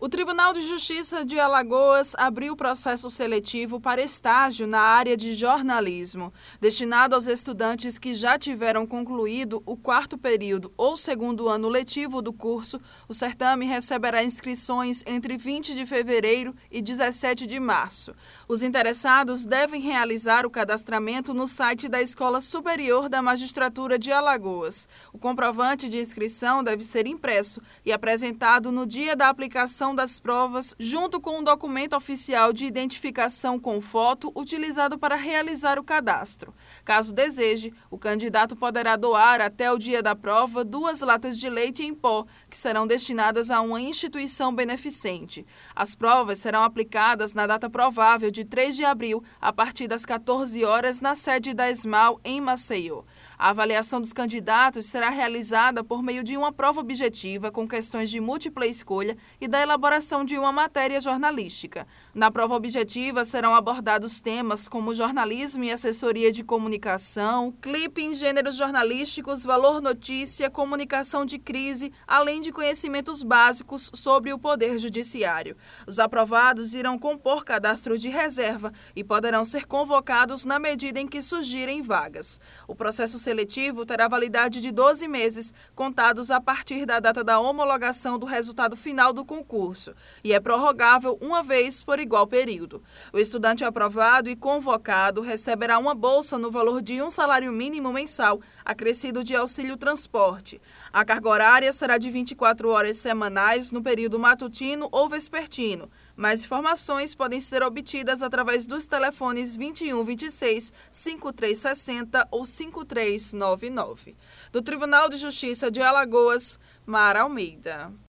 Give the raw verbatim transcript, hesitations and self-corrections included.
O Tribunal de Justiça de Alagoas abriu processo seletivo para estágio na área de jornalismo, destinado aos estudantes que já tiveram concluído o quarto período ou segundo ano letivo do curso. O certame receberá inscrições entre vinte de fevereiro e dezessete de março. Os interessados devem realizar o cadastramento no site da Escola Superior da Magistratura de Alagoas. O comprovante de inscrição deve ser impresso e apresentado no dia da aplicação das provas, junto com um documento oficial de identificação com foto utilizado para realizar o cadastro. Caso deseje, o candidato poderá doar até o dia da prova duas latas de leite em pó, que serão destinadas a uma instituição beneficente. As provas serão aplicadas na data provável de três de abril, a partir das quatorze horas, na sede da ESMAL, em Maceió. A avaliação dos candidatos será realizada por meio de uma prova objetiva com questões de múltipla escolha e da elaboração de uma matéria jornalística. Na prova objetiva serão abordados temas como jornalismo e assessoria de comunicação, clipe em gêneros jornalísticos, valor notícia, comunicação de crise, além de conhecimentos básicos sobre o Poder Judiciário. Os aprovados irão compor cadastro de reserva e poderão ser convocados na medida em que surgirem vagas. O processo seletivo terá validade de doze meses, contados a partir da data da homologação do resultado final do concurso, e é prorrogável uma vez por igual período. O estudante aprovado e convocado receberá uma bolsa no valor de um salário mínimo mensal, acrescido de auxílio transporte. A carga horária será de vinte e quatro horas semanais no período matutino ou vespertino. Mais informações podem ser obtidas através dos telefones vinte e um, vinte e seis, cinquenta e três sessenta ou cinquenta e três noventa e nove. Do Tribunal de Justiça de Alagoas, Mara Almeida.